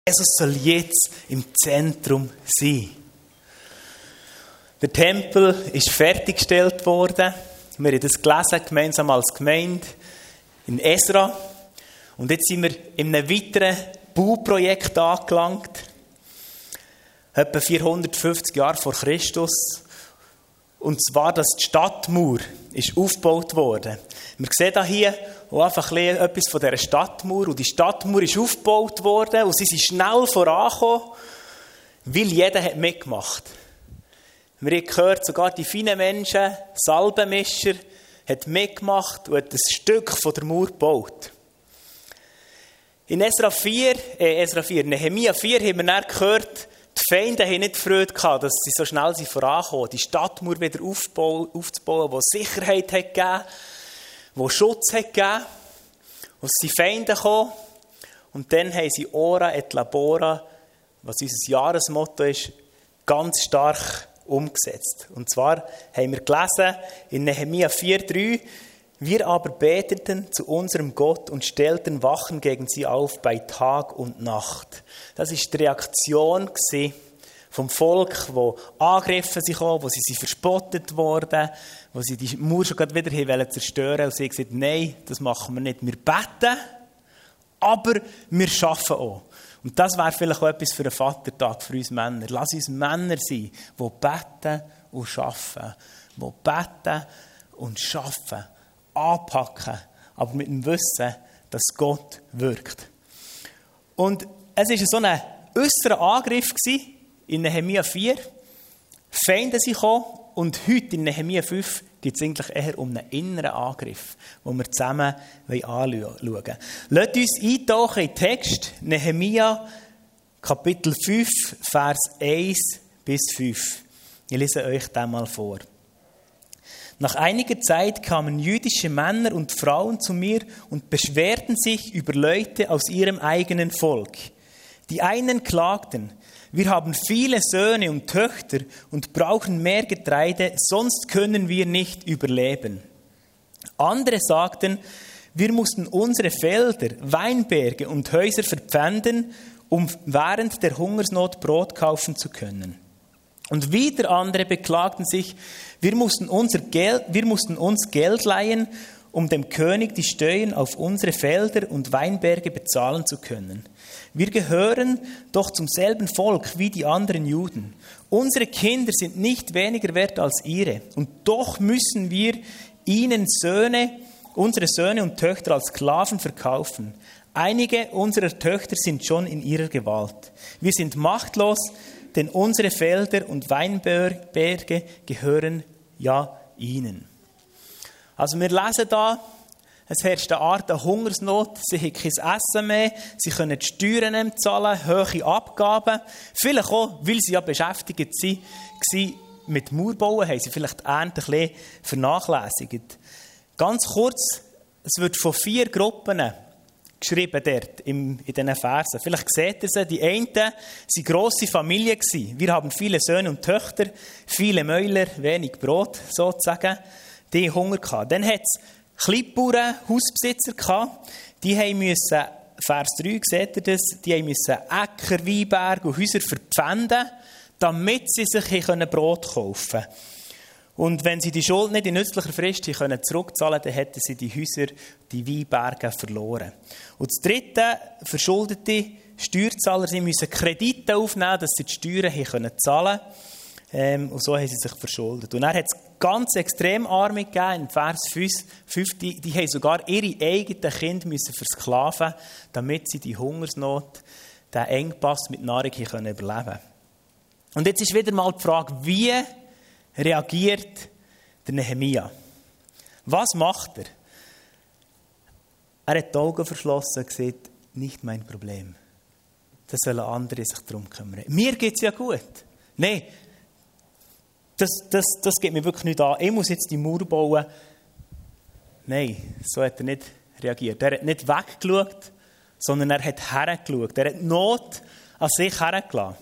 Jesus soll jetzt im Zentrum sein. Der Tempel ist fertiggestellt worden. Wir haben das gelesen, gemeinsam als Gemeinde in Esra. Und jetzt sind wir in einem weiteren Bauprojekt angelangt. Etwa 450 Jahre vor Christus. Und zwar, dass die Stadtmauer ist aufgebaut worden. Wir sehen hier auch einfach etwas von dieser Stadtmauer. Und die Stadtmauer ist aufgebaut worden und sie sind schnell vorangekommen, weil jeder hat mitgemacht. Wir haben gehört, sogar die feinen Menschen, Salbenmischer, hat mitgemacht und hat ein Stück von der Mauer gebaut. In Nehemia 4 haben wir dann gehört, die Feinde haben nicht Freude gehabt, dass sie so schnell vorankommen, die Stadtmauer wieder aufzubauen, die Sicherheit hat gegeben, die Schutz hat gegeben. Und sie sind Feinde gekommen. Und dann haben sie Ora et Labora, was unser Jahresmotto ist, ganz stark umgesetzt. Und zwar haben wir gelesen in Nehemia 4,3: Wir aber beteten zu unserem Gott und stellten Wachen gegen sie auf bei Tag und Nacht. Das war die Reaktion vom Volk, wo angegriffen sind, wo sie verspottet wurden, wo sie die Mauer schon wieder zerstören wollten. Und sie haben gesagt, nein, das machen wir nicht. Wir beten, aber wir arbeiten auch. Und das wäre vielleicht auch etwas für einen Vatertag für uns Männer. Lass uns Männer sein, die beten und arbeiten. Die beten und arbeiten. Anpacken, aber mit dem Wissen, dass Gott wirkt. Und es war so ein äußerer Angriff in Nehemia 4. Feinde sind gekommen und heute in Nehemia 5 geht es eigentlich eher um einen inneren Angriff, den wir zusammen anschauen wollen. Lasst uns eintauchen in den Text, Nehemia Kapitel 5, Vers 1 bis 5. Ich lese euch den mal vor. Nach einiger Zeit kamen jüdische Männer und Frauen zu mir und beschwerten sich über Leute aus ihrem eigenen Volk. Die einen klagten, wir haben viele Söhne und Töchter und brauchen mehr Getreide, sonst können wir nicht überleben. Andere sagten, wir mussten unsere Felder, Weinberge und Häuser verpfänden, um während der Hungersnot Brot kaufen zu können. Und wieder andere beklagten sich, wir mussten uns Geld leihen, um dem König die Steuern auf unsere Felder und Weinberge bezahlen zu können. Wir gehören doch zum selben Volk wie die anderen Juden. Unsere Kinder sind nicht weniger wert als ihre. Und doch müssen wir ihnen unsere Söhne und Töchter als Sklaven verkaufen. Einige unserer Töchter sind schon in ihrer Gewalt. Wir sind machtlos, denn unsere Felder und Weinberge gehören ja ihnen. Also wir lesen da, es herrscht eine Art Hungersnot, sie haben kein Essen mehr, sie können die Steuern nicht zahlen, hohe Abgaben. Vielleicht auch, weil sie ja beschäftigt waren mit Mauerbauen, haben sie vielleicht die Ernte ein bisschen vernachlässigt. Ganz kurz, es wird von 4 Gruppen geschrieben dort in diesen Versen. Vielleicht seht ihr sie, die einen waren grosse Familien. Wir haben viele Söhne und Töchter, viele Mäuler, wenig Brot sozusagen. Die hatten Hunger gehabt. Dann hat es Kleinbauern, Hausbesitzer gehabt. Die mussten, Vers 3, seht ihr das, die mussten Äcker, Weinberge und Häuser verpfänden, damit sie sich Brot kaufen können. Und wenn sie die Schuld nicht in nützlicher Frist zurückzahlen können, dann hätten sie die Häuser, die Weinberge verloren. Und das dritte, verschuldete Steuerzahler, sie müssen Kredite aufnehmen, dass sie die Steuern zahlen können. Und so haben sie sich verschuldet. Und dann hat es ganz extrem Arme gegeben, in Vers 5, die haben sogar ihre eigenen Kinder müssen versklaven, damit sie die Hungersnot, den Engpass mit Nahrung überleben können. Und jetzt ist wieder mal die Frage, wie reagiert der Nehemia? Was macht er? Er hat die Augen verschlossen und gesagt, nicht mein Problem. Das sollen andere sich darum kümmern. Mir geht es ja gut. Nein, das geht mir wirklich nicht an. Ich muss jetzt die Mauer bauen. Nein, so hat er nicht reagiert. Er hat nicht weggeschaut, sondern er hat hergeschaut. Er hat Not an sich hergelassen.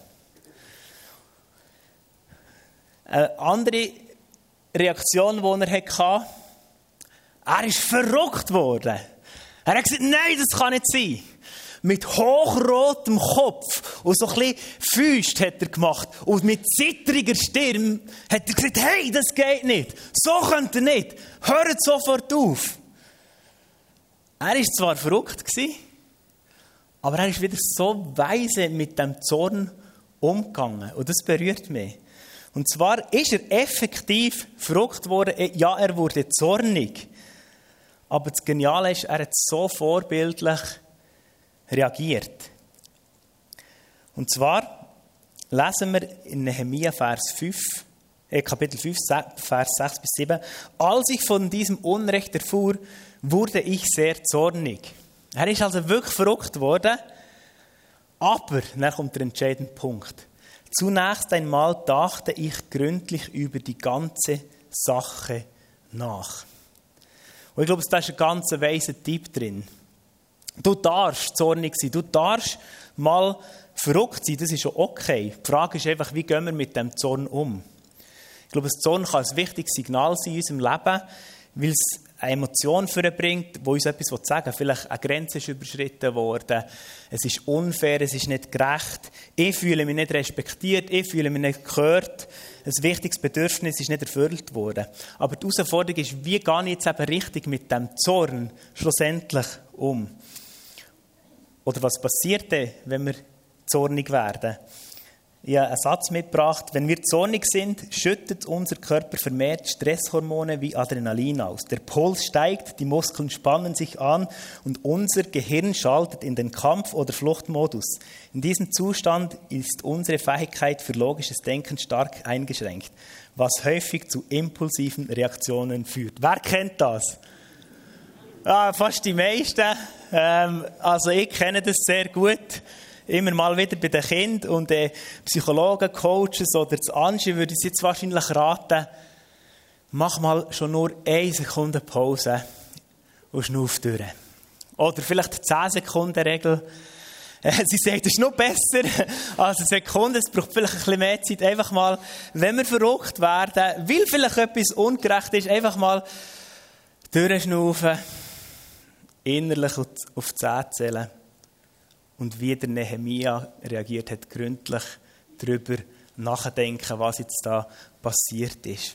Eine andere Reaktion, die er hatte, er ist verrückt worden. Er hat gesagt, nein, das kann nicht sein. Mit hochrotem Kopf und so ein bisschen Füße hat er gemacht. Und mit zittriger Stirn hat er gesagt, hey, das geht nicht. So könnt ihr nicht. Hört sofort auf. Er war zwar verrückt, aber er ist wieder so weise mit dem Zorn umgegangen. Und das berührt mich. Und zwar ist er effektiv verrückt worden. Ja, er wurde zornig. Aber das Geniale ist, er hat so vorbildlich reagiert. Und zwar lesen wir in Nehemia Kapitel 5, Vers 6 bis 7. Als ich von diesem Unrecht erfuhr, wurde ich sehr zornig. Er ist also wirklich verrückt worden. Aber, dann kommt der entscheidende Punkt. Zunächst einmal dachte ich gründlich über die ganze Sache nach. Und ich glaube, da ist ein ganz weiser Tipp drin. Du darfst zornig sein, du darfst mal verrückt sein, das ist schon okay. Die Frage ist einfach, wie gehen wir mit dem Zorn um? Ich glaube, das Zorn kann ein wichtiges Signal sein in unserem Leben, weil es eine Emotion vorbringt, die uns etwas sagen will. Vielleicht eine Grenze ist überschritten worden, es ist unfair, es ist nicht gerecht, ich fühle mich nicht respektiert, ich fühle mich nicht gehört, ein wichtiges Bedürfnis ist nicht erfüllt worden. Aber die Herausforderung ist, wie gehe ich jetzt eben richtig mit dem Zorn schlussendlich um? Oder was passiert denn, wenn wir zornig werden? Ich habe einen Satz mitgebracht. Wenn wir zornig sind, schüttet unser Körper vermehrt Stresshormone wie Adrenalin aus. Der Puls steigt, die Muskeln spannen sich an und unser Gehirn schaltet in den Kampf- oder Fluchtmodus. In diesem Zustand ist unsere Fähigkeit für logisches Denken stark eingeschränkt, was häufig zu impulsiven Reaktionen führt. Wer kennt das? Fast die meisten. Also ich kenne das sehr gut. Immer mal wieder bei den Kindern und Psychologen, Coaches oder das Angie würde ich jetzt wahrscheinlich raten, mach mal schon nur 1 Sekunde Pause und schnauf durch. Oder vielleicht die 10-Sekunden-Regel. Sie sagt, das ist noch besser als eine Sekunde. Es braucht vielleicht ein bisschen mehr Zeit. Einfach mal, wenn wir verrückt werden, weil vielleicht etwas ungerecht ist, einfach mal durchschnaufen, innerlich auf 10 zählen. Und wie der Nehemia reagiert hat, gründlich darüber nachdenken, was jetzt da passiert ist.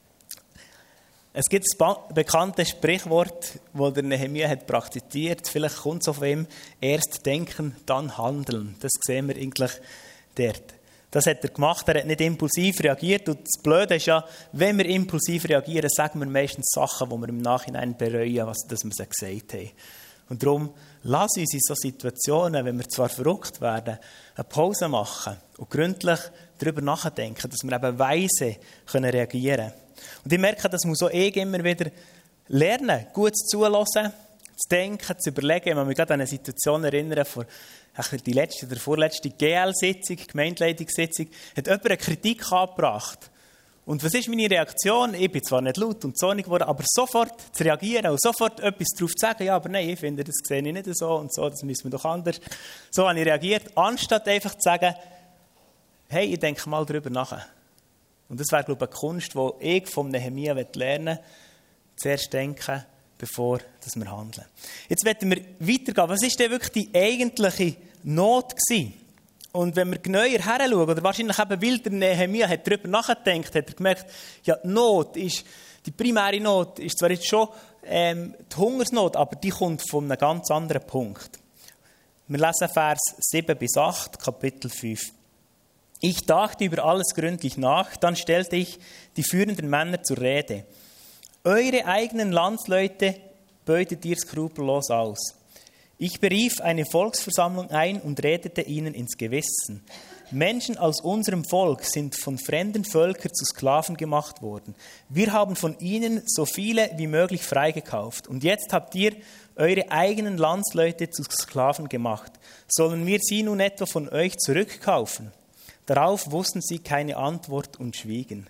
Es gibt ein bekanntes Sprichwort, das der Nehemia hat praktiziert. Vielleicht kommt es auf ihm: erst denken, dann handeln. Das sehen wir eigentlich dort. Das hat er gemacht, er hat nicht impulsiv reagiert. Und das Blöde ist ja, wenn wir impulsiv reagieren, sagen wir meistens Sachen, die wir im Nachhinein bereuen, dass wir sie gesagt haben. Und darum, lass uns in solchen Situationen, wenn wir zwar verrückt werden, eine Pause machen und gründlich darüber nachdenken, dass wir eben weise reagieren können. Und ich merke, das muss auch ich immer wieder lernen, gut zuhören, zu denken, zu überlegen. Ich kann mich gerade an eine Situation erinnern, vor die letzte oder vorletzte GL-Sitzung, Gemeindeleitungssitzung, hat jemand eine Kritik angebracht. Und was ist meine Reaktion? Ich bin zwar nicht laut und zornig geworden, aber sofort zu reagieren und sofort etwas darauf zu sagen, ja, aber nein, ich finde, das sehe ich nicht so und so, das müssen wir doch anders. So habe ich reagiert, anstatt einfach zu sagen, hey, ich denke mal darüber nach. Und das wäre, glaube ich, eine Kunst, die ich vom Nehemia lernen will, zuerst denken, bevor wir handeln. Jetzt werden wir weitergehen. Was war denn wirklich die eigentliche Not gewesen? Und wenn wir genauer heranschauen, oder wahrscheinlich eben, weil der Nehemia hat darüber nachgedacht, hat er gemerkt, ja, die primäre Not ist zwar jetzt schon die Hungersnot, aber die kommt von einem ganz anderen Punkt. Wir lesen Vers 7 bis 8, Kapitel 5. Ich dachte über alles gründlich nach, dann stellte ich die führenden Männer zur Rede. Eure eigenen Landsleute beutet ihr skrupellos aus. Ich berief eine Volksversammlung ein und redete ihnen ins Gewissen. Menschen aus unserem Volk sind von fremden Völkern zu Sklaven gemacht worden. Wir haben von ihnen so viele wie möglich freigekauft. Und jetzt habt ihr eure eigenen Landsleute zu Sklaven gemacht. Sollen wir sie nun etwa von euch zurückkaufen? Darauf wussten sie keine Antwort und schwiegen.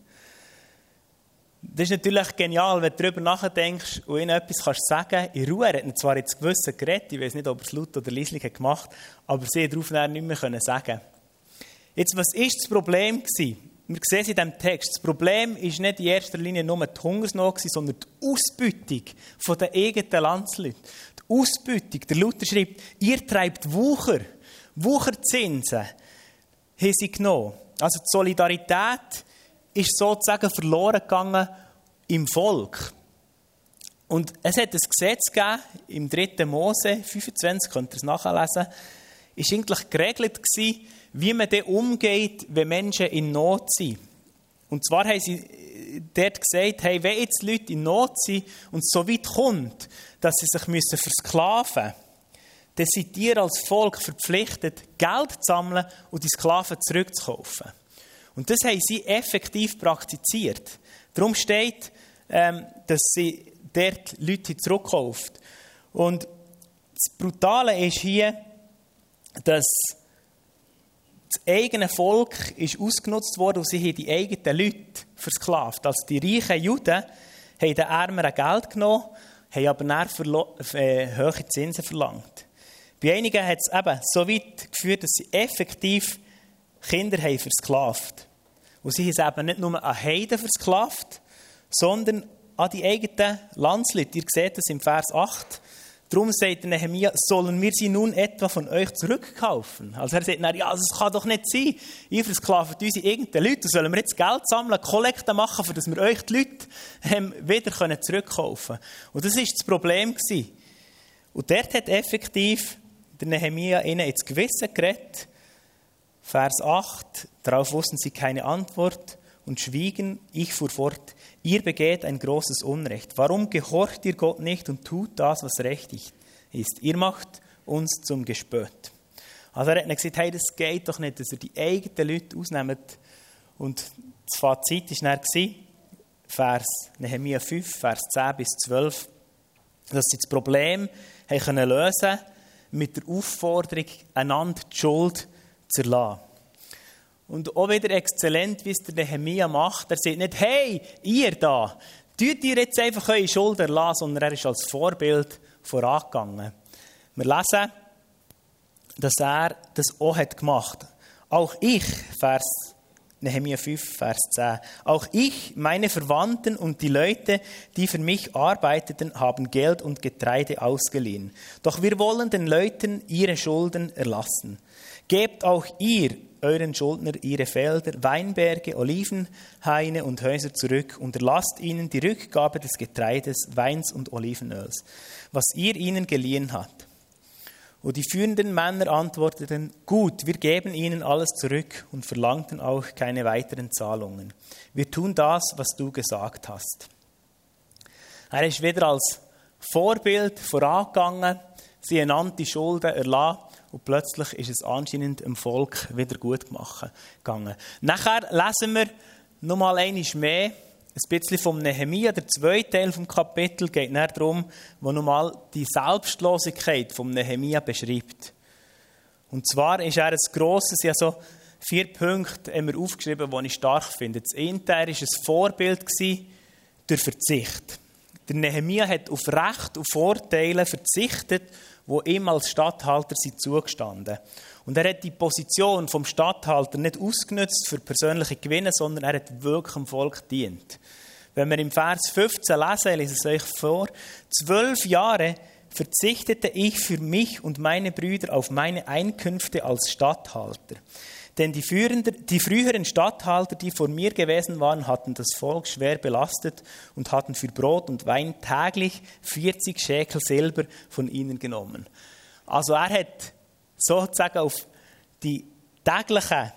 Das ist natürlich genial, wenn du darüber nachdenkst und ihnen etwas sagen kannst, in Ruhe. Er hat zwar jetzt gewisse Geräte, ich weiß nicht, ob er es laut oder leislich gemacht hat, aber sie darauf nicht mehr sagen können. Jetzt, was war das Problem gewesen? wir sehen es in diesem Text, das Problem ist nicht in erster Linie nur die Hungersnot, sondern die Ausbeutung der eigenen Landsleute. Die Ausbeutung, der Luther schreibt, ihr treibt Wucherzinsen haben sie genommen. Also die Solidarität ist sozusagen verloren gegangen im Volk. Und es hat ein Gesetz gegeben, im 3. Mose 25, könnt ihr es nachlesen, ist eigentlich geregelt gewesen, wie man dann umgeht, wenn Menschen in Not sind. Und zwar haben sie dort gesagt, hey, wenn jetzt Leute in Not sind und es so weit kommt, dass sie sich versklaven müssen, dann seid ihr als Volk verpflichtet, Geld zu sammeln und die Sklaven zurückzukaufen. Und das haben sie effektiv praktiziert. Darum steht, dass sie dort Leute zurückkauft. Und das Brutale ist hier, dass das eigene Volk ist ausgenutzt worden und sie haben die eigenen Leute versklavt. Also die reichen Juden haben den Ärmeren Geld genommen, haben aber dann hohe Zinsen verlangt. Bei einigen hat es eben so weit geführt, dass sie effektiv Kinder haben versklavt. Und sie haben es eben nicht nur an Heiden versklavt, sondern an die eigenen Landsleute. Ihr seht das im Vers 8. Darum sagt Nehemia, sollen wir sie nun etwa von euch zurückkaufen? Also er sagt, ja, das kann doch nicht sein. Ihr versklavt unsere eigenen Leute. Sollen wir jetzt Geld sammeln, Kollekte machen, damit wir euch die Leute wieder zurückkaufen können? Und das war das Problem. Und dort hat effektiv der Nehemia ihnen ins Gewissen geredet. Vers 8, darauf wussten sie keine Antwort und schwiegen. Ich fuhr fort, ihr begeht ein großes Unrecht. Warum gehorcht ihr Gott nicht und tut das, was recht ist? Ihr macht uns zum Gespött. Also er hat ihnen gesagt, hey, das geht doch nicht, dass ihr die eigenen Leute ausnehmt. Und das Fazit war dann, Nehemia 5, Vers 10 bis 12, dass sie das Problem lösen können mit der Aufforderung, einander die Schuld zu erlassen. Und auch wieder exzellent, wie es der Nehemia macht. Er sagt nicht, hey, ihr da, tut ihr jetzt einfach eure Schuld erlassen, sondern er ist als Vorbild vorangegangen. Wir lesen, dass er das auch gemacht hat. Auch ich, Nehemia 5, Vers 10. Auch ich, meine Verwandten und die Leute, die für mich arbeiteten, haben Geld und Getreide ausgeliehen. Doch wir wollen den Leuten ihre Schulden erlassen. Gebt auch ihr euren Schuldner ihre Felder, Weinberge, Olivenhaine und Häuser zurück und erlasst ihnen die Rückgabe des Getreides, Weins und Olivenöls, was ihr ihnen geliehen habt. Und die führenden Männer antworteten, gut, wir geben ihnen alles zurück und verlangten auch keine weiteren Zahlungen. Wir tun das, was du gesagt hast. Er ist wieder als Vorbild vorangegangen, sie einander die Schulden erlassen und plötzlich ist es anscheinend dem Volk wieder gut gegangen. Nachher lesen wir nochmal einmal mehr, ein bisschen vom Nehemia. Der zweite Teil vom Kapitel geht näher darum, wo nochmal die Selbstlosigkeit vom Nehemia beschreibt. Und zwar ist er ein grosses, ja so 4 Punkte haben wir aufgeschrieben, die ich stark finde. Das eine war ein Vorbild durch Verzicht. Der Nehemia hat auf Recht und Vorteile verzichtet, die ihm als Statthalter zugestanden. Und er hat die Position vom Statthalter nicht ausgenutzt für persönliche Gewinne, sondern er hat wirklich dem Volk gedient. Wenn wir im Vers 15 lesen, ich lese es euch vor, 12 Jahre verzichtete ich für mich und meine Brüder auf meine Einkünfte als Statthalter. Denn die früheren Statthalter, die vor mir gewesen waren, hatten das Volk schwer belastet und hatten für Brot und Wein täglich 40 Schekel Silber von ihnen genommen. Also er hat sozusagen auf die täglichen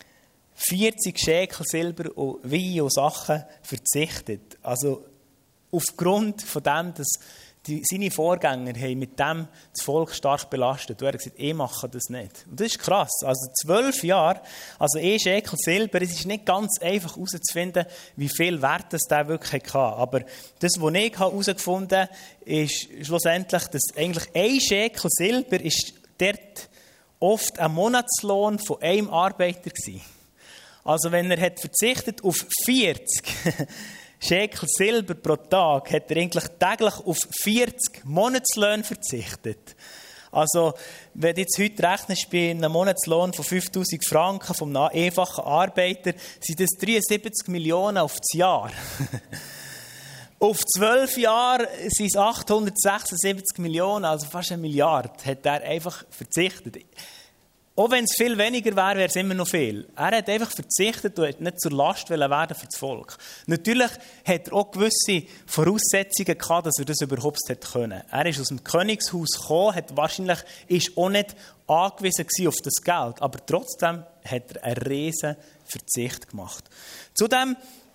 40 Schekel Silber und Wein und Sachen verzichtet. Also aufgrund von dem, dass seine Vorgänger haben mit dem das Volk stark belastet. Und er hat gesagt, ich mache das nicht. Und das ist krass. Also 12 Jahre, also 1 Schekel Silber, es ist nicht ganz einfach herauszufinden, wie viel Wert das der wirklich hatte. Aber das, was ich herausgefunden habe, ist schlussendlich, dass eigentlich 1 Schekel Silber ist dort oft ein Monatslohn von einem Arbeiter war. Also wenn er hat verzichtet auf 40 Schekel Silber pro Tag, hat er eigentlich täglich auf 40 Monatslöhne verzichtet. Also, wenn du jetzt heute rechnest bei einem Monatslohn von 5'000 Franken von einem einfachen Arbeiter, sind das 73 Millionen auf das Jahr. Auf 12 Jahre sind es 876 Millionen, also fast 1 Milliarde, hat er einfach verzichtet. Auch wenn es viel weniger wäre, wäre es immer noch viel. Er hat einfach verzichtet und hat nicht zur Last werden für das Volk. Natürlich hat er auch gewisse Voraussetzungen gehabt, dass er das überhaupt hätte können. Er ist aus dem Königshaus gekommen, ist auch nicht angewiesen auf das Geld, aber trotzdem hat er einen riesen Verzicht gemacht. Zudem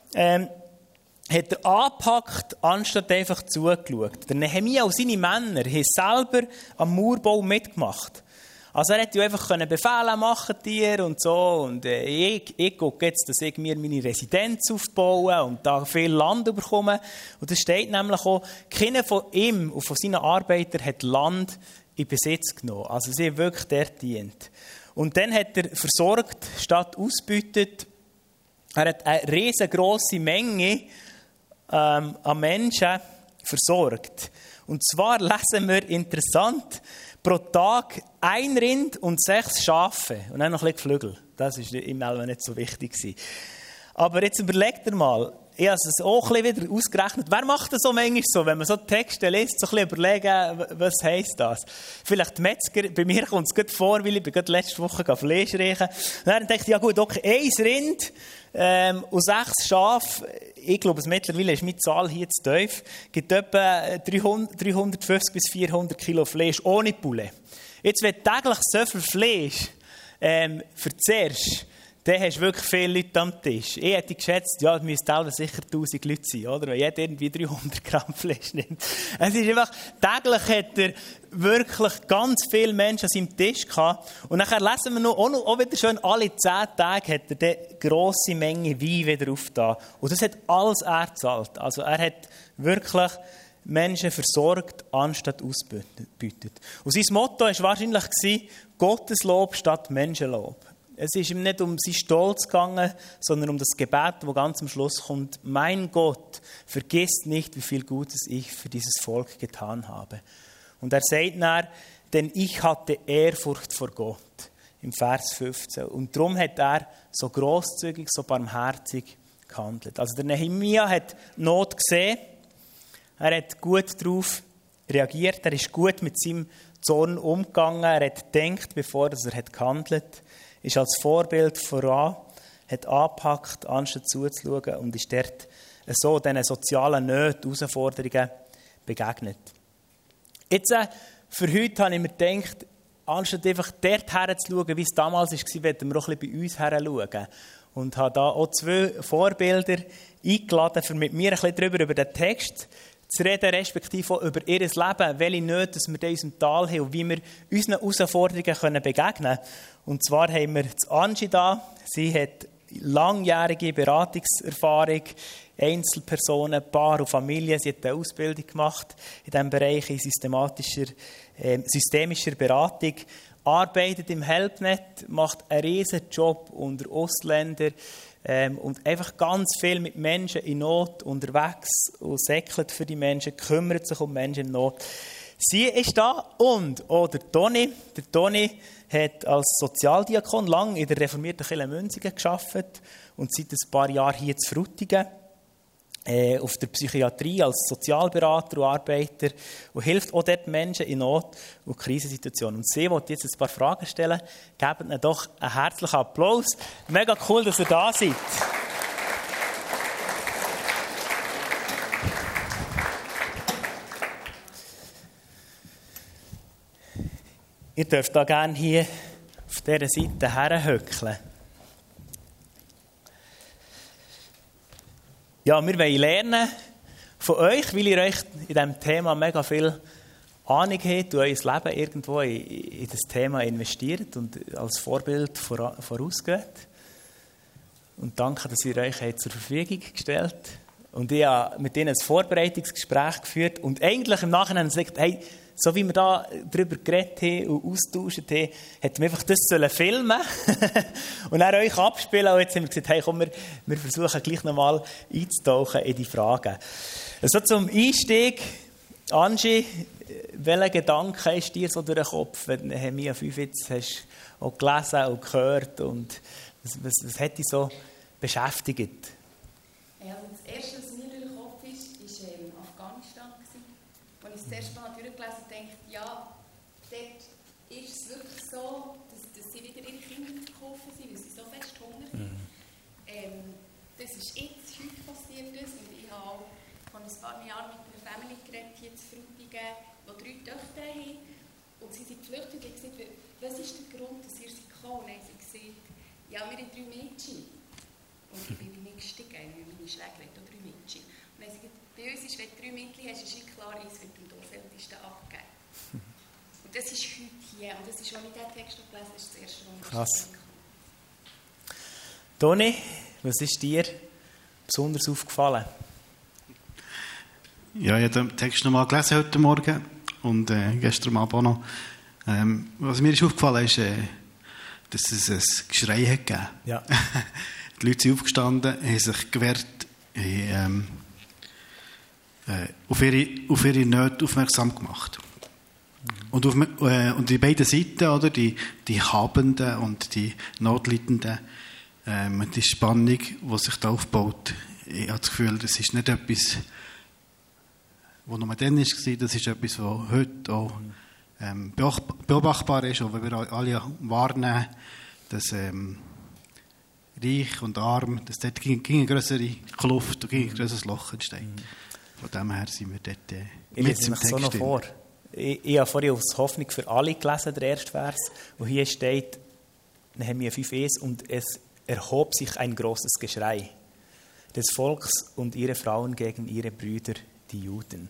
hat er angepackt, anstatt einfach zugeschaut. Der Nehemia und seine Männer haben selber am Mauerbau mitgemacht. Also er hätte ja einfach Befehle machen dir und so. Und ich gucke jetzt, dass ich mir meine Residenz aufbaue und da viel Land bekomme. Und es steht nämlich auch, keiner von ihm und von seinen Arbeitern hat Land in Besitz genommen. Also sie haben wirklich dort dient. Und dann hat er versorgt, statt ausbeutet. Er hat eine riesengroße Menge an Menschen versorgt. Und zwar lesen wir interessant, pro Tag 1 Rind und 6 Schafe. Und dann noch ein bisschen Geflügel. Das war im Elben nicht so wichtig. Aber jetzt überlegt ihr mal, ich habe es auch ein bisschen wieder ausgerechnet. Wer macht das so manchmal so, wenn man so Texte liest, so ein bisschen überlegen, was heisst das? Vielleicht die Metzger, bei mir kommt es gut vor, weil ich gerade letzte Woche Fleisch reichen. Und dann dachte ich, ja gut, okay, 1 Rind und 6 Schafe. Ich glaube, mittlerweile ist meine Zahl hier zu tief. Gibt etwa 350 bis 400 Kilo Fleisch ohne Poulet. Jetzt, wenn du täglich so viel Fleisch verzehrst, dann hast du wirklich viele Leute am Tisch. Ich hätte geschätzt, ja, es müssten sicher 1000 Leute sein, oder? Wenn jeder irgendwie 300 Gramm Fleisch nimmt. Es ist einfach, täglich hat er wirklich ganz viele Menschen an seinem Tisch gehabt. Und nachher lesen wir noch, auch wieder schön, alle 10 Tage hat er eine grosse Menge Wein wieder aufgetan. Und das hat alles er gezahlt. Also er hat wirklich Menschen versorgt, anstatt ausbeutet. Und sein Motto war wahrscheinlich Gotteslob statt Menschenlob. Es ist ihm nicht um seinen Stolz gegangen, sondern um das Gebet, das ganz am Schluss kommt. Mein Gott, vergiss nicht, wie viel Gutes ich für dieses Volk getan habe. Und er sagt dann, denn ich hatte Ehrfurcht vor Gott, im Vers 15. Und darum hat er so grosszügig, so barmherzig gehandelt. Also der Nehemia hat Not gesehen, er hat gut darauf reagiert, er ist gut mit seinem Zorn umgegangen, er hat gedacht, bevor er gehandelt hat. Ist als Vorbild voran, hat angepackt, anstatt zuzuschauen und ist dort so diesen sozialen Nöten, Herausforderungen begegnet. Jetzt, für heute habe ich mir gedacht, anstatt einfach dort herzuschauen, wie es damals war, werden wir auch ein bisschen bei uns herschauen. Und habe da auch 2 Vorbilder eingeladen, um mit mir ein bisschen über den Text zu reden, respektive auch über ihr Leben, welche Nöte wir in unserem Tal haben und wie wir unseren Herausforderungen begegnen können. Und zwar haben wir Angie da. Sie hat langjährige Beratungserfahrung, Einzelpersonen, Paar und Familien. Sie hat eine Ausbildung gemacht in diesem Bereich in systemischer Beratung. Arbeitet im Helpnet, macht einen riesen Job unter Ausländern und einfach ganz viel mit Menschen in Not unterwegs und säckelt für die Menschen, kümmert sich um Menschen in Not. Sie ist da und auch der Toni. Der Toni hat als Sozialdiakon lange in der reformierten Kirche Münzigen gearbeitet und seit ein paar Jahren hier zu Frutigen. Auf der Psychiatrie als Sozialberater und Arbeiter und hilft auch dort Menschen in Not und Krisensituationen. Und sie wollte jetzt ein paar Fragen stellen. Gebt ihnen doch einen herzlichen Applaus. Mega cool, dass ihr da seid. Ihr dürft da gerne hier auf dieser Seite herhöckeln. Ja, wir wollen lernen von euch, weil ihr euch in diesem Thema mega viel Ahnung habt und euer Leben irgendwo in das Thema investiert und als Vorbild vorausgeht. Und danke, dass ihr euch zur Verfügung gestellt habt. Und ich habe mit ihnen ein Vorbereitungsgespräch geführt und eigentlich im Nachhinein gesagt, hey, so wie wir da darüber geredet haben und austauscht haben, hätten wir einfach das filmen und dann euch abspielen. Und jetzt haben wir gesagt, hey, komm, wir versuchen gleich nochmal einzutauchen in die Fragen. Also zum Einstieg, Angie, welcher Gedanke ist dir so durch den Kopf, wenn du Nehemia 5 jetzt hast auch gelesen und gehört und was hat dich so beschäftigt? Ja, also das Erste, was mir durch den Kopf ist, war Afghanistan. Als ich das erste Mal durchgelesen habe, dachte ich, ja, dort ist es wirklich so, dass sie wieder ihre Kinder verkaufen sind, weil sie so fest Hunger haben. Das ist jetzt heute passiert und ich habe auch vor ein paar Jahren mit einer Family geredet, hier in Frutigen, die 3 Töchter haben. Und sie sind geflüchtet und haben gesagt, was ist der Grund, dass ihr sie gekommen habt? Und sie haben gesagt, ja, wir haben 3 Mädchen. Und ich bin nicht gestiegen, weil meine Schwägerin hat auch 3 Mädchen. Und dann haben sie gesagt, bei uns ist, wenn du 3 Mädchen hast, ist klar, es wird dem Dorfältesten abgegeben. Und das ist heute hier. Und das ist, als ich diesen Text gelesen habe, das erste, was ich Krass. Toni, was ist dir besonders aufgefallen? Ja, ich habe den Text nochmal gelesen heute Morgen und gestern Abend auch noch. Was mir ist aufgefallen ist, dass es ein Geschrei hat gegeben. Ja. Die Leute sind aufgestanden, haben sich gewehrt, haben, auf ihre Nöte aufmerksam gemacht. Und die beiden Seiten, oder, die Habenden und die Notleidenden, die Spannung, die sich da aufbaut, ich habe das Gefühl, das ist nicht etwas, was nur dann war, das ist etwas, was heute auch beobachtbar ist, und wenn wir alle wahrnehmen, dass reich und arm, dass dort eine größere Kluft und ein größeres Loch entsteht. Von dem her sind wir dort Ich lese mich so noch vor. Ich habe vorhin aus Hoffnung für alle gelesen, der erste Vers, wo hier steht, Nehemia 5,1, und es erhob sich ein großes Geschrei des Volks und ihre Frauen gegen ihre Brüder, die Juden.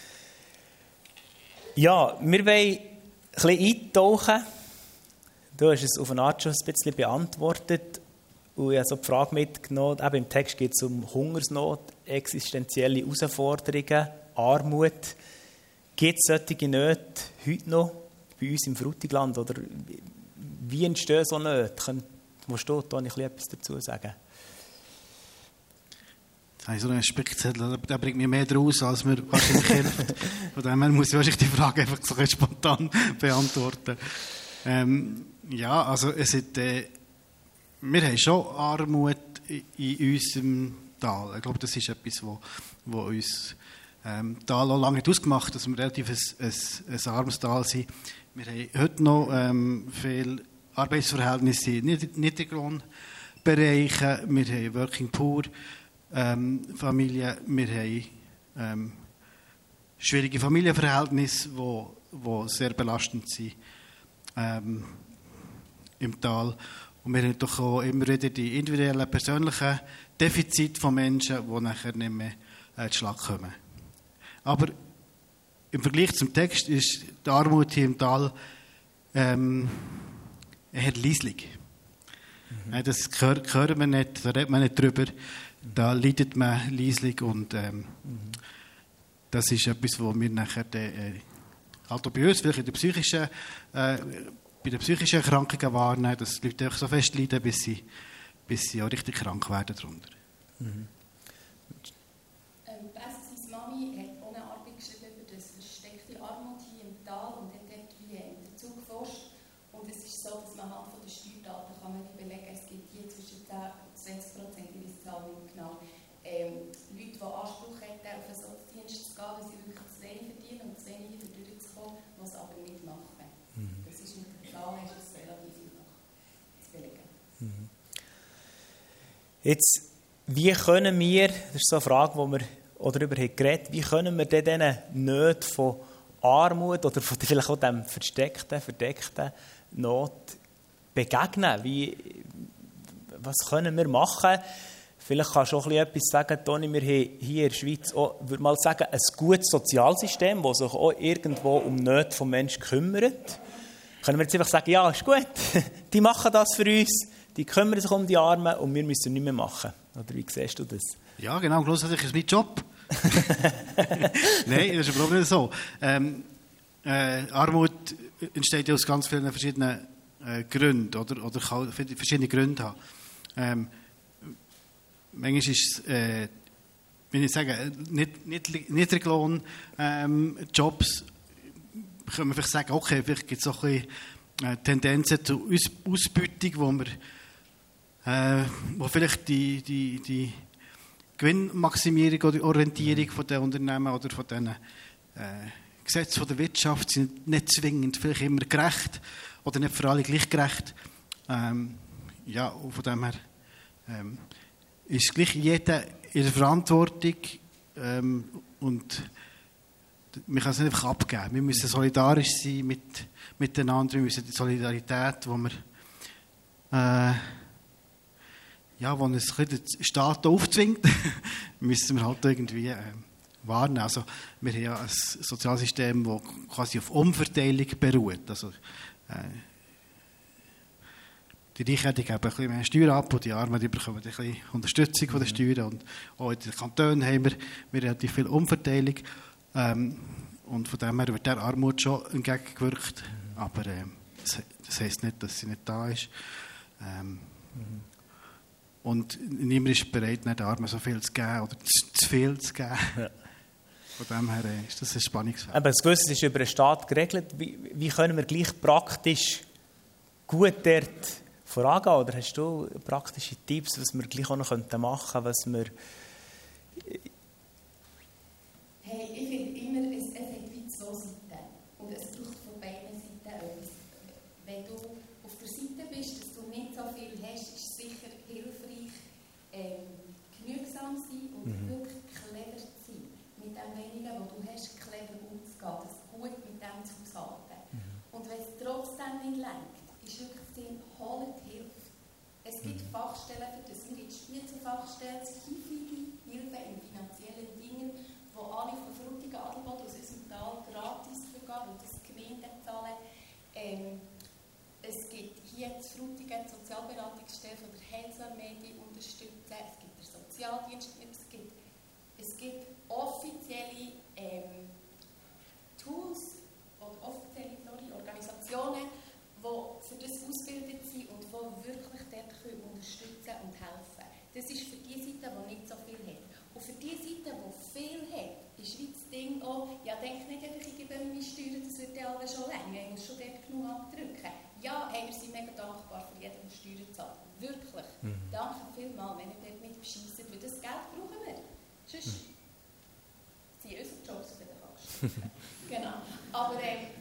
Ja, wir wollen ein bisschen eintauchen. Du hast es auf eine Art schon ein bisschen beantwortet. Und ich habe so die Frage mitgenommen, eben im Text geht es um Hungersnot, existenzielle Herausforderungen, Armut. Gibt es solche Nöte heute noch bei uns im Frutigland? Oder wie entstehen so Nöte? Wo steht da nicht etwas dazu sagen? Jetzt habe ich so einen Spickzettel, der bringt mir mehr draus, als mir wahrscheinlich hilft. Von dem her muss ich wahrscheinlich die Frage einfach so spontan beantworten. Ja, also wir haben schon Armut in unserem Tal. Ich glaube, das ist etwas, wo uns Tal auch lange ausgemacht hat, dass wir relativ ein armes Tal sind. Wir haben heute noch viele Arbeitsverhältnisse in Niedriglohnbereichen. Wir haben Working Poor Familien. Wir haben schwierige Familienverhältnisse, die sehr belastend sind im Tal. Und wir haben doch auch immer wieder die individuellen, persönlichen Defizite von Menschen, die nachher nicht mehr zu Schlag kommen. Aber im Vergleich zum Text ist die Armut hier im Tal eher leislich. Das hören wir nicht, da redet man nicht drüber. Da leidet man leislich und das ist etwas, was wir nachher halt auch bei uns, vielleicht in der psychischen bei den psychischen Erkrankungen wahrnehmen, dass die Leute so fest leiden, bis sie auch richtig krank werden darunter. Seine Mami hat auch eine Arbeit geschrieben über das versteckte Armut hier im Tal und hat dort dazu geforscht. Und es ist so, dass man anhand von den Steuerdaten kann man belegen, es gibt hier zwischen 10 und 20%, ich weiß die Zahl nicht genau, Leute, die Anspruch hätten, auf einen Sozialdienst zu gehen, weil sie wirklich zu wenig verdienen und zu wenig hier durchzukommen, was sie aber nicht machen. Das ist mit der Zahl ist es relativ einfach zu belegen. Jetzt, wie können wir, das ist so eine Frage, die wir auch darüber geredet haben, wie können wir diesen Nöten von Armut oder von vielleicht auch dem verdeckten Not begegnen? Was können wir machen? Vielleicht kannst du auch etwas sagen, Toni, wir haben hier in der Schweiz auch, würde mal sagen, ein gutes Sozialsystem, das sich auch irgendwo um Nöte von Menschen kümmert. Können wir jetzt einfach sagen, ja, ist gut, die machen das für uns, die kümmern sich um die Armen und wir müssen nichts mehr machen. Oder wie siehst du das? Ja, genau, schlussendlich ist es mein Job. Nein, das ist überhaupt nicht so. Armut entsteht ja aus ganz vielen verschiedenen Gründen oder kann verschiedene Gründe haben. Manchmal ist es, wenn ich sage, Niedriglohn Jobs können wir vielleicht sagen, okay, vielleicht gibt es auch ein bisschen Tendenzen zur Ausbeutung, wo vielleicht die Gewinnmaximierung oder Orientierung von den Unternehmen oder von diesen Gesetzen von der Wirtschaft sind nicht zwingend vielleicht immer gerecht oder nicht für alle gleich gerecht. Und von dem her ist gleich jeder in der Verantwortung und wir können es nicht einfach abgeben. Wir müssen solidarisch sein miteinander, wir müssen die Solidarität, wo es der Staat aufzwingt, müssen wir halt irgendwie wahrnehmen. Also, wir haben ja ein Sozialsystem, das quasi auf Umverteilung beruht. Also, die Reichen geben ein bisschen mehr Steuern ab und die Armen die bekommen ein bisschen Unterstützung von den Steuern. Und auch in den Kantonen haben wir relativ viel Umverteilung. Und von dem her wird der Armut schon entgegengewirkt. Aber das heisst nicht, dass sie nicht da ist. Und niemand ist bereit, den Armen so viel zu geben oder zu viel zu geben. Ja. Von dem her ist das ein Spannungsfeld. Aber das Gewisse ist über den Staat geregelt. Wie können wir gleich praktisch gut dort vorangehen? Oder hast du praktische Tipps, was wir gleich auch noch machen könnten, was wir... Hey, ich finde immer, es hat wie zwei Seiten. Und es braucht von beiden Seiten etwas. Wenn du auf der Seite bist, dass du nicht so viel hast, ist sicher hilfreich, genügsam sein und wirklich clever zu sein. Mit dem Wenigen, was du hast, clever umzugehen. Das gut mit dem zu haushalten. Und wenn es trotzdem nicht reicht, ist wirklich das Ding, holt Hilfe. Es gibt Fachstellen für das. Wir in der Spitzenfachstelle hilfige Hilfe in finanziellen Dingen, wo alle von Frutigen Adelboden aus unserem Tal gratis vergehen, und das Gemeinden zahlen. Es gibt hier in Frutigen die Sozialberatungsstelle von der Heilsarmee, die unterstützen. Es gibt den Sozialdienst. Es gibt offizielle Tools oder offizielle Organisationen, die für das ausgebildet sind und die wirklich dort unterstützen und helfen. Das ist für die Seite, die nicht so viel hat. Und für die Seite, die viel hat, ist wie das Ding auch, ja, denk nicht einfach, ich gebe meine Steuern, das wird ja alle schon länger, ich muss schon dort genug abdrücken. Ja, wir sind mega dankbar für jeden, der Steuern zahlt. Wirklich. Danke vielmals, wenn ihr dort mit bescheissen, weil das Geld brauchen wir. Sonst sind unsere Jobs für den Arsch. Genau. Aber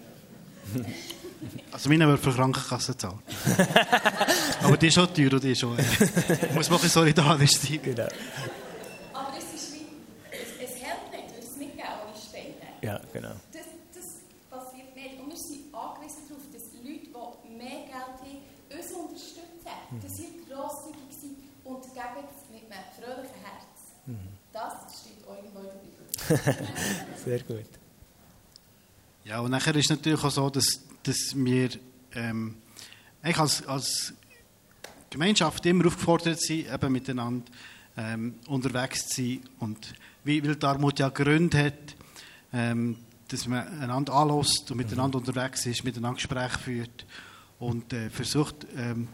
also meine wird für Krankenkasse zahlen. Aber die ist schon teuer und die ist schon... muss man ein bisschen solidarisch sein. Genau. Aber es ist wie... Es hilft nicht, weil es nicht Geld ohne Spenden. Ja, genau. Das passiert nicht. Und wir sind angewiesen darauf, dass Leute, die mehr Geld haben, uns unterstützen. Dass sie grosszügig sind und geben es mit einem fröhlichen Herz. Das steht auch irgendwo in der Bibel. Sehr gut. Ja, und nachher ist es natürlich auch so, dass wir eigentlich als Gemeinschaft immer aufgefordert sind, eben miteinander unterwegs zu sein. Und weil die Armut ja Gründe hat, dass man einander anlässt und miteinander unterwegs ist, miteinander Gespräche führt und versucht,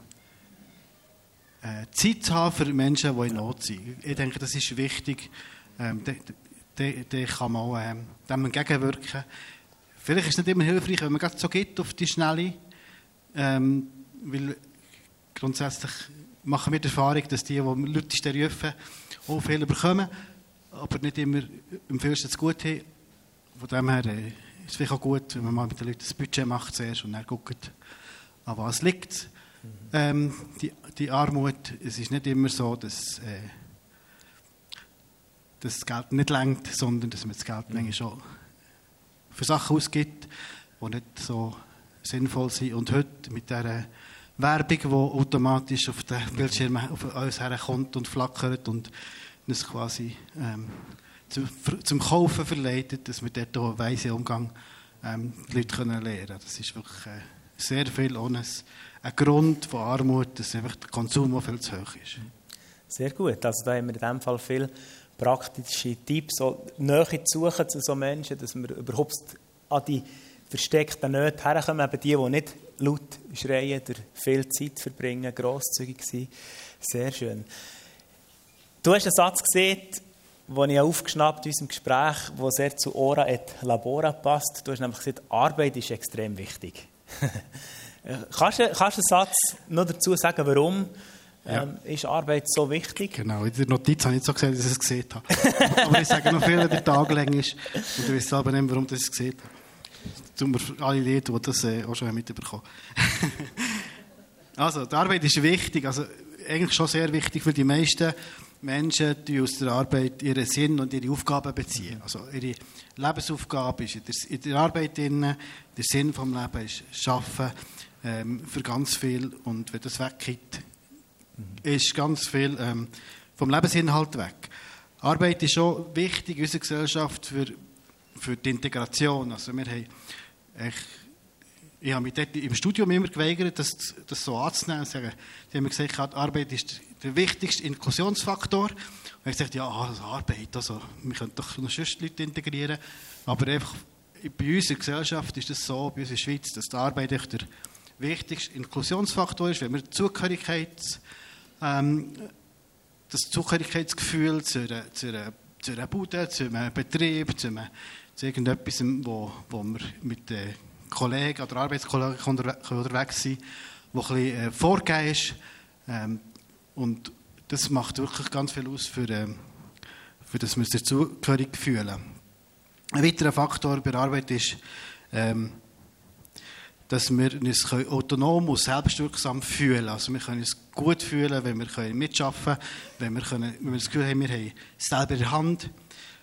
Zeit zu haben für Menschen, die in Not sind. Ich denke, das ist wichtig. Da kann man auch dem entgegenwirken. Vielleicht ist es nicht immer hilfreich, wenn man gerade so geht auf die Schnelle, weil grundsätzlich machen wir die Erfahrung, dass die lautesten rufen, auch viel bekommen, aber nicht immer im Fürsten das Gute haben. Von dem her ist es vielleicht auch gut, wenn man mal mit den Leuten das Budget macht zuerst und dann guckt, an was liegt die Armut. Es ist nicht immer so, dass das Geld nicht reicht, sondern dass man das Geld manchmal schon für Sachen ausgibt, die nicht so sinnvoll sind. Und heute mit dieser Werbung, die automatisch auf den Bildschirm auf uns herkommt und flackert und uns quasi zum Kaufen verleitet, dass wir dort auch einen weisen Umgang die Leute lernen können. Das ist wirklich sehr viel ohne ein Grund von Armut, dass einfach der Konsum auch viel zu hoch ist. Sehr gut. Also da haben wir in diesem Fall viel praktische Tipps, so Nähe zu suchen zu so Menschen, dass wir überhaupt an die versteckten Nöte herkommen, eben die nicht laut schreien, durch viel Zeit verbringen, grosszügig sein. Sehr schön. Du hast einen Satz gesehen, den ich aufgeschnappt in unserem Gespräch, wo sehr zu Ora et Labora passt. Du hast nämlich gesagt, Arbeit ist extrem wichtig. Kannst du einen Satz noch dazu sagen, warum ist Arbeit so wichtig? Genau, in der Notiz habe ich nicht so gesagt, dass ich es gesehen habe. Aber ich sage noch viel, wenn der Tag lang ist. Und ich weiß aber nicht, warum ich es gesehen habe. Das tun wir alle Leute, die das auch schon mitbekommen haben. Also, die Arbeit ist wichtig. Also, eigentlich schon sehr wichtig für die meisten Menschen, die aus der Arbeit ihren Sinn und ihre Aufgaben beziehen. Also ihre Lebensaufgabe ist in der Arbeit drin, der Sinn des Lebens ist Arbeiten für ganz viel. Und wenn das weggeht, ist ganz viel vom Lebensinhalt weg. Arbeit ist schon wichtig in unserer Gesellschaft für die Integration. Also wir haben ich habe mich dort im Studium immer geweigert, das so anzunehmen. Die haben mir gesagt, Arbeit ist der wichtigste Inklusionsfaktor. Und ich habe gesagt, ja, also Arbeit, also, wir können doch noch sonst Leute integrieren. Aber einfach bei uns in der Gesellschaft ist es so, bei uns in der Schweiz, dass die Arbeit echt der wichtigste Inklusionsfaktor ist, wenn wir das Zugehörigkeitsgefühl zu einer Bude, zu einem Betrieb, zu irgendetwas, wo wir mit Kollegen oder Arbeitskollegen unterwegs sind, wo ein bisschen vorgegeben ist. Und das macht wirklich ganz viel aus, für dass wir uns dazugehörig fühlen. Ein weiterer Faktor bei der Arbeit ist, dass wir uns autonom und selbstwirksam fühlen können. Also wir können uns gut fühlen, wenn wir mitarbeiten können, wenn wir das Gefühl haben, wir haben es selber in der Hand.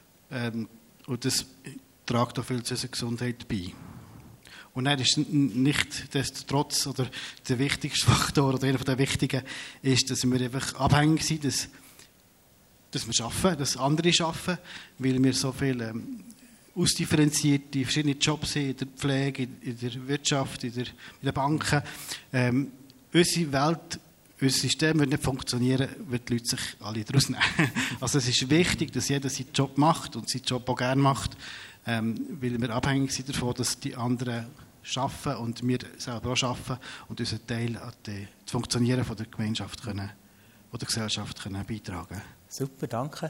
Und das trägt auch viel zu unserer Gesundheit bei. Und dann ist nichtsdestotrotz oder der wichtigste Faktor oder einer der wichtigen ist, dass wir einfach abhängig sind, dass wir arbeiten, dass andere arbeiten, weil wir so viel ausdifferenzierte verschiedene Jobs haben, in der Pflege, in der Wirtschaft, in den Banken. Unsere Welt, unser System wird nicht funktionieren, wenn die Leute sich alle daraus nehmen. Also es ist wichtig, dass jeder seinen Job macht und seinen Job auch gerne macht, weil wir abhängig sind davon, dass die anderen arbeiten und wir selber auch arbeiten und unseren Teil an das Funktionieren von der Gemeinschaft oder der Gesellschaft können beitragen. Super, danke.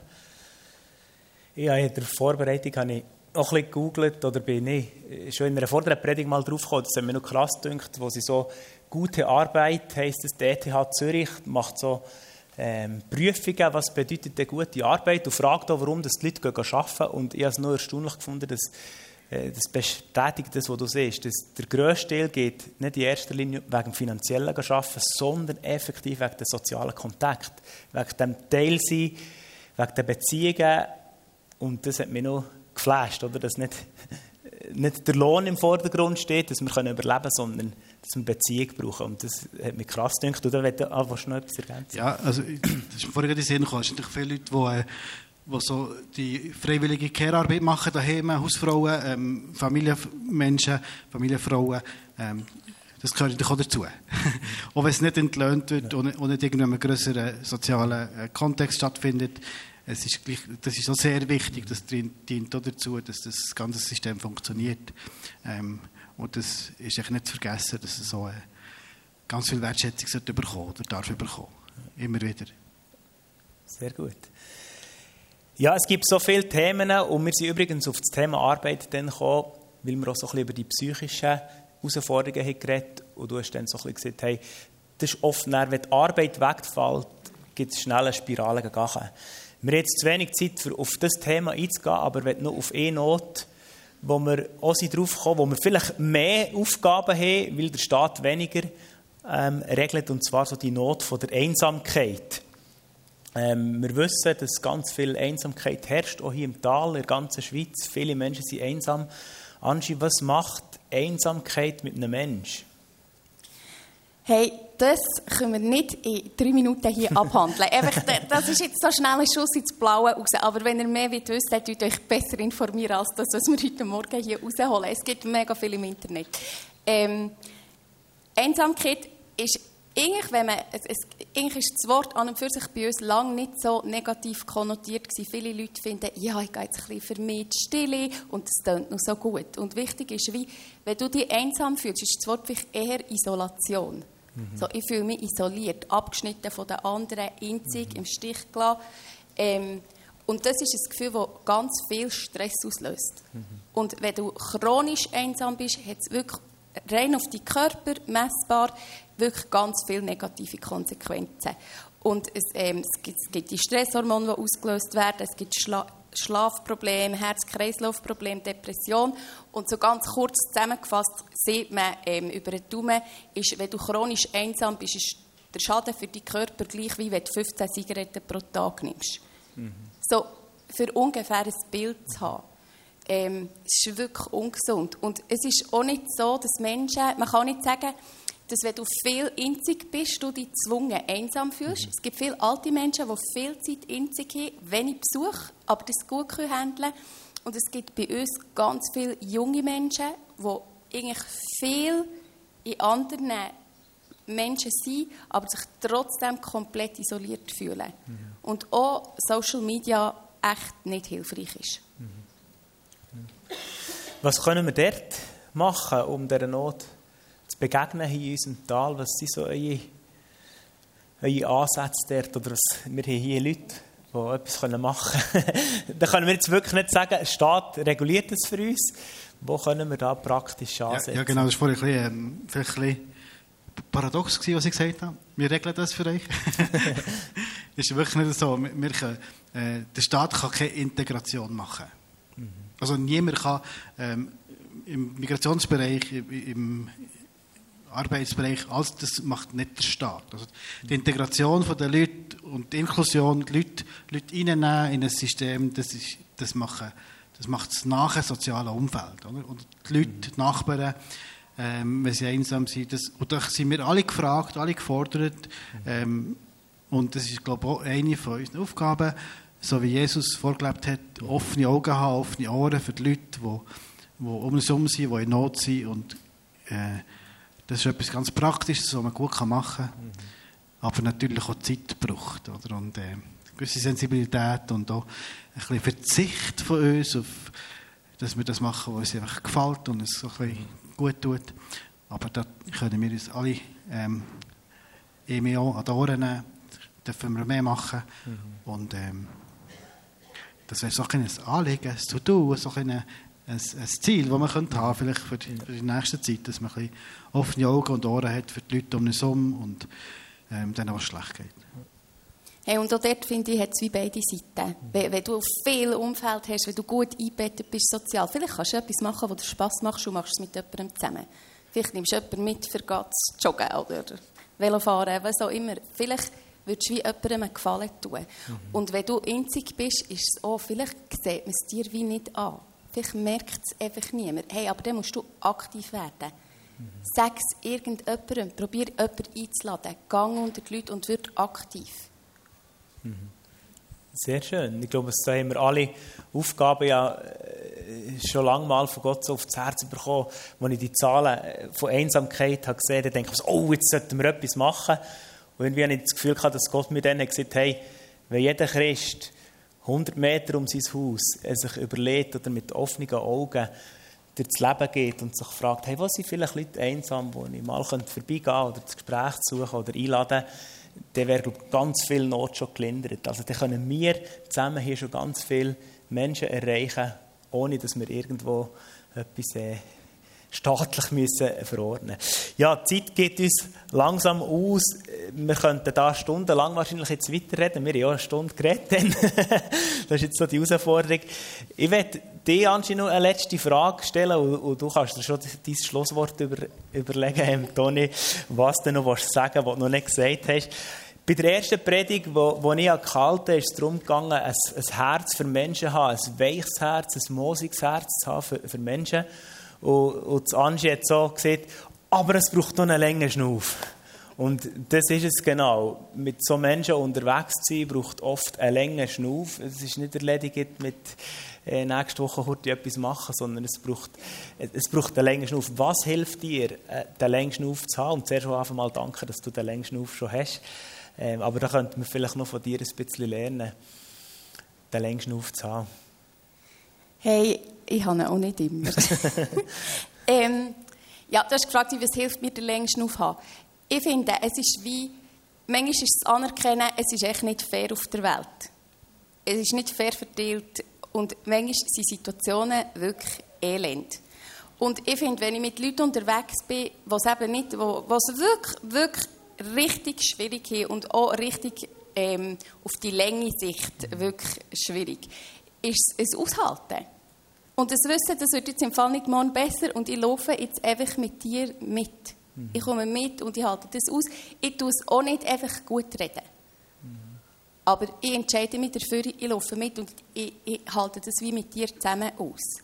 Ja, in der Vorbereitung habe ich auch ein bisschen gegoogelt oder bin ich schon in einer vorderen Predigt mal drauf gekommen. Das hat mir noch krass gedacht, wo sie so gute Arbeit, heisst es, die ETH Zürich macht so Prüfungen, was bedeutet denn gute Arbeit und fragt auch, warum die Leute arbeiten. Und ich habe es nur erstaunlich gefunden, dass das bestätigt das, was du siehst. Dass der grösste Teil geht nicht in erster Linie wegen dem finanziellen Arbeiten, sondern effektiv wegen dem sozialen Kontakt, wegen dem Teilsein, wegen den Beziehungen. Und das hat mich noch geflasht, oder? Dass nicht der Lohn im Vordergrund steht, dass wir überleben können, sondern dass wir Beziehung brauchen. Und das hat mich krass gedacht. Oder willst du noch etwas ergänzen? Ja, also das ist vorhin in den Sinn gekommen. Es sind natürlich viele Leute, die so die freiwillige Care-Arbeit machen, daheim, Hausfrauen, Familienmenschen, Familienfrauen. Das gehört natürlich auch dazu. Auch wenn es nicht entlöhnt wird und nicht in einem grösseren sozialen Kontext stattfindet. Das ist auch sehr wichtig, das dient auch dazu, dass das ganze System funktioniert. Und das ist echt nicht zu vergessen, dass es so ganz viel Wertschätzung bekommen oder darf bekommen. Immer wieder. Sehr gut. Ja, es gibt so viele Themen und wir sind übrigens auf das Thema Arbeit dann gekommen, weil wir auch so ein bisschen über die psychischen Herausforderungen haben geredet und du hast dann so ein bisschen gesagt, hey, das ist oft, wenn die Arbeit wegfällt, gibt es schnell eine Spirale gegangen. Wir haben jetzt zu wenig Zeit, auf das Thema einzugehen, aber wenn noch auf eine Not, wo wir auch drauf kommen, wo wir vielleicht mehr Aufgaben haben, weil der Staat weniger regelt, und zwar so die Not von der Einsamkeit. Wir wissen, dass ganz viel Einsamkeit herrscht, auch hier im Tal, in der ganzen Schweiz. Viele Menschen sind einsam. Angie, was macht Einsamkeit mit einem Menschen? Hey, das können wir nicht in 3 Minuten hier abhandeln. Einfach, das ist jetzt so schnell ein Schuss ins Blaue raus. Aber wenn ihr mehr wisst, dann tut euch besser informieren, als das, was wir heute Morgen hier rausholen. Es gibt mega viel im Internet. Einsamkeit ist eigentlich ist das Wort an und für sich bei uns lange nicht so negativ konnotiert gewesen. Viele Leute finden, ja, ich gehe jetzt ein bisschen vermehrt Stille und das klingt noch so gut. Und wichtig ist, wenn du dich einsam fühlst, ist das Wort vielleicht eher Isolation. So, ich fühle mich isoliert, abgeschnitten von den anderen, einzig, im Stich gelassen. Und das ist ein Gefühl, das ganz viel Stress auslöst. Und wenn du chronisch einsam bist, hat es wirklich rein auf die Körper messbar wirklich ganz viele negative Konsequenzen. Und es gibt die Stresshormone, die ausgelöst werden, es gibt Schlafprobleme, Herz-Kreislauf-Probleme, Depression. Und so ganz kurz zusammengefasst sieht man über den Daumen, ist, wenn du chronisch einsam bist, ist der Schaden für deinen Körper gleich, wie wenn du 15 Zigaretten pro Tag nimmst. So, für ungefähr ein Bild zu haben. Es ist wirklich ungesund. Und es ist auch nicht so, dass Menschen, man kann nicht sagen, dass wenn du viel einzig bist, du dich gezwungen einsam fühlst. Es gibt viele alte Menschen, die viel Zeit einzig haben, wenig Besuch, aber das gut handeln können. Und es gibt bei uns ganz viele junge Menschen, die eigentlich viel in anderen Menschen sind, aber sich trotzdem komplett isoliert fühlen. Und auch Social Media echt nicht hilfreich ist. Was können wir dort machen, um dieser Not zu begegnen in unserem Tal? Was sind so eure Ansätze dort? Oder wir haben hier Leute, die etwas machen können. Da können wir jetzt wirklich nicht sagen, der Staat reguliert das für uns. Wo können wir da praktisch ansetzen? Ja, genau, das war vorhin ein bisschen paradox, was ich gesagt habe. Wir regeln das für euch. Das ist wirklich nicht so. Der Staat kann keine Integration machen. Also niemand kann im Migrationsbereich, im Arbeitsbereich, alles das macht nicht der Staat. Also die Integration der Leute und die Inklusion, die Leute reinnehmen in ein System, das macht das nahe soziale Umfeld. Oder? Und die Leute, die Nachbarn, wenn sie einsam sind, und da sind wir alle gefragt, alle gefordert. Und das ist, glaube ich, auch eine von unseren Aufgaben, so wie Jesus vorgelebt hat, offene Augen haben, offene Ohren für die Leute, die um uns herum sind, die in Not sind. Und das ist etwas ganz Praktisches, was man gut machen kann, aber natürlich auch Zeit braucht. Oder? Und eine gewisse Sensibilität und auch ein bisschen Verzicht von uns, auf, dass wir das machen, was uns einfach gefällt und es so ein bisschen gut tut. Aber da können wir uns alle auch an die Ohren nehmen, dürfen wir mehr machen. Und das wäre so ein Anliegen, ein To-Do, so ein Ziel, das man haben könnte, vielleicht für die nächste Zeit, dass man ein bisschen offene Augen und Ohren hat für die Leute um uns herum und denen, was schlecht geht. Hey, und auch dort, finde ich, hat es wie beide Seiten. Wenn du viel Umfeld hast, wenn du gut eingebettet bist sozial, vielleicht kannst du etwas machen, was dir Spass macht und machst es mit jemandem zusammen. Vielleicht nimmst du jemanden mit für zu joggen oder Velofahren, was auch immer. Vielleicht würdest du wie jemandem einen Gefallen tun. Und wenn du einzig bist, ist es auch, vielleicht sieht man es dir wie nicht an. Vielleicht merkt es einfach niemand. Hey, aber dann musst du aktiv werden. Sag es irgendjemandem, probier jemanden einzuladen, gang unter die Leute und wird aktiv. Sehr schön. Ich glaube, da haben wir alle Aufgaben ja schon lange mal von Gott so auf das Herz bekommen. Als ich die Zahlen von Einsamkeit habe gesehen habe, denke ich, oh, jetzt sollten wir etwas machen. Und irgendwie habe ich das Gefühl gehabt, dass Gott mir dann gesagt hat, hey, wenn jeder Christ 100 Meter um sein Haus sich überlegt oder mit offenen Augen durchs Leben geht und sich fragt, hey, was sind vielleicht Leute einsam, wo ich mal vorbeigehen könnte oder das Gespräch suchen oder einladen, dann wäre ganz viel Not schon gelindert. Also dann können wir zusammen hier schon ganz viele Menschen erreichen, ohne dass wir irgendwo etwas staatlich müssen verordnen. Ja, die Zeit geht uns langsam aus. Wir könnten da stundenlang wahrscheinlich jetzt weiterreden. Wir haben ja eine Stunde geredet. Das ist jetzt so die Herausforderung. Ich werde dir anscheinend noch eine letzte Frage stellen und du kannst dir schon dein Schlusswort überlegen, Toni, was du noch sagen willst, was du noch nicht gesagt hast. Bei der ersten Predigt, die ich gehalten habe, ist es darum gegangen, ein Herz für Menschen zu haben, ein weiches Herz, ein moosiges Herz zu haben für Menschen. Und Angie hat so gesagt, aber es braucht noch einen längeren Schnuff. Und das ist es genau. Mit so Menschen unterwegs zu sein, braucht oft einen längeren Schnuff. Es ist nicht erledigt mit nächste Woche heute etwas machen, sondern es braucht einen längeren Schnuff. Was hilft dir, den längeren Schnuff zu haben? Und zuerst einfach mal danke, dass du den längeren Schnuff schon hast. Aber da könnten wir vielleicht noch von dir ein bisschen lernen, den längeren Schnuff zu haben. Hey, ich habe ihn auch nicht immer. Ja, du hast gefragt, was hilft mir, den längeren Schnuff zu haben. Ich finde, es ist wie, manchmal ist es anerkennen, es ist echt nicht fair auf der Welt. es ist nicht fair verteilt und manchmal sind Situationen wirklich elend. Und ich finde, wenn ich mit Leuten unterwegs bin, was eben nicht, was wirklich richtig schwierig ist und auch richtig auf die Länge Sicht wirklich schwierig, ist es Aushalten. Und das Wissen, das wird jetzt im Fall nicht morgen besser und ich laufe jetzt einfach mit dir mit. Ich komme mit und ich halte das aus. Ich tue es auch nicht einfach gut reden. Aber ich entscheide mich dafür, ich laufe mit und ich halte das wie mit dir zusammen aus.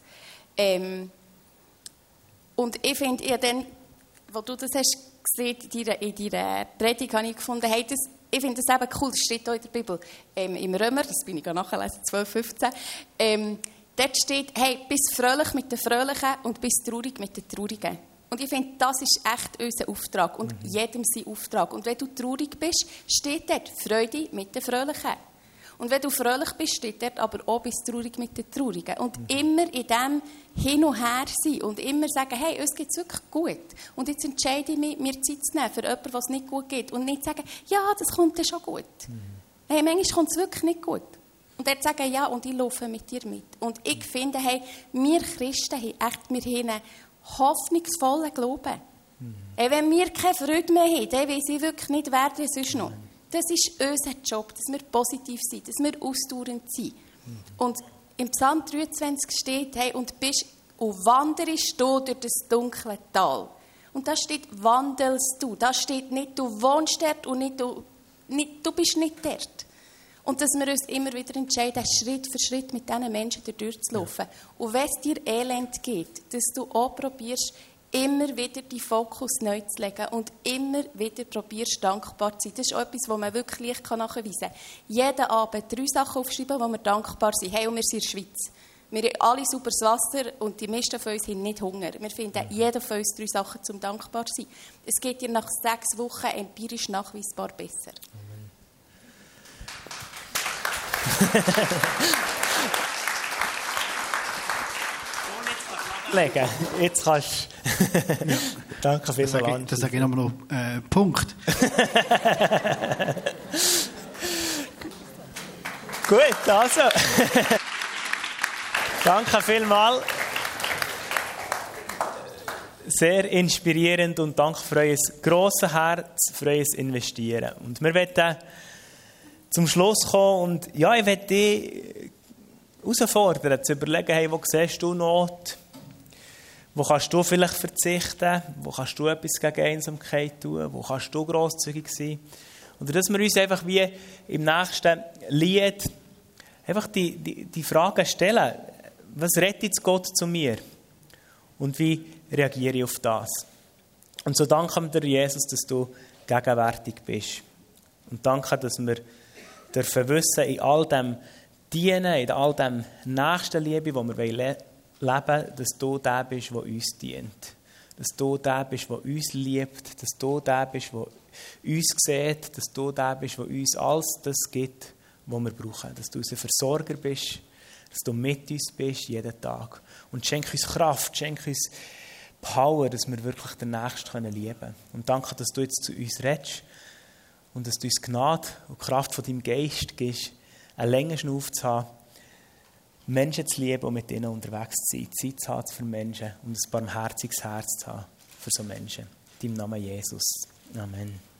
Und ich finde, dann, wo du das hast gesehen, in deiner Predigt, habe ich gefunden, hey, ich finde das eben cool, das steht auch in der Bibel. Im Römer, das bin ich nachgelesen, 12,15, dort steht, hey, bist fröhlich mit den Fröhlichen und bist traurig mit den Traurigen. Und ich finde, das ist echt unser Auftrag und jedem sein Auftrag. Und wenn du traurig bist, steht dort Freude mit den Fröhlichen. Und wenn du fröhlich bist, steht dort aber auch bist traurig mit den Traurigen. Und immer in dem hin und her sein und immer sagen, hey, uns geht es wirklich gut. Und jetzt entscheide ich mich, mir Zeit zu nehmen für jemanden, was es nicht gut geht. Und nicht sagen, ja, das kommt dann schon gut. Hey, manchmal kommt es wirklich nicht gut. Und er sagen, ja, und ich laufe mit dir mit. Und ich finde, hey, wir Christen haben echt, wir haben einen hoffnungsvollen Glauben. Hey, wenn wir keine Freude mehr haben, dann weiss ich wirklich nicht, wer das sonst noch. Das ist unser Job, dass wir positiv sind, dass wir ausdauernd sind. Und im Psalm 23 steht, hey, und wanderst du durch das dunkle Tal. Und da steht, wandelst du. Da steht nicht, du wohnst dort und du bist nicht dort. Und dass wir uns immer wieder entscheiden, Schritt für Schritt mit diesen Menschen durchzulaufen. Ja. Und wenn es dir elend geht, dass du auch probierst, immer wieder den Fokus neu zu legen und immer wieder probierst, dankbar zu sein. Das ist auch etwas, was man wirklich leicht nachweisen kann. Jeden Abend 3 Sachen aufschreiben, wo wir dankbar sind. Hey, und wir sind in der Schweiz. Wir haben alle sauberes Wasser und die meisten von uns haben nicht Hunger. Wir finden jeder von uns 3 Sachen zum dankbar zu sein. Es geht dir nach 6 Wochen empirisch nachweisbar besser. Jetzt kannst du. Danke vielmals. Das sage ich nochmal noch. Punkt. Gut, also. Danke vielmals. Sehr inspirierend und danke für euer grosses Herz, für euer Investieren. Und wir wollen zum Schluss kommen und ja, ich möchte dich herausfordern, zu überlegen, hey, wo siehst du Not? Wo kannst du vielleicht verzichten? Wo kannst du etwas gegen Einsamkeit tun? Wo kannst du grosszügig sein? Und dass wir uns einfach wie im nächsten Lied einfach die Frage stellen, was redet jetzt Gott zu mir? Und wie reagiere ich auf das? Und so danken wir dir, Jesus, dass du gegenwärtig bist. Und danke, dass wir dürfen wissen, in all dem Dienen, in all dem Nächstenliebe, wo wir leben wollen, dass du der bist, der uns dient. Dass du der bist, der uns liebt. Dass du der bist, der uns sieht. Dass du der bist, der uns alles das gibt, was wir brauchen. Dass du unser Versorger bist. Dass du mit uns bist, jeden Tag. Und schenk uns Kraft, schenk uns Power, dass wir wirklich den Nächsten lieben können. Und danke, dass du jetzt zu uns redest. Und dass du uns Gnade und Kraft von deinem Geist gibst, eine Länge Schnauf zu haben, Menschen zu lieben und mit ihnen unterwegs zu sein, Zeit zu haben für Menschen und ein barmherziges Herz zu haben für so Menschen. In deinem Namen Jesus. Amen.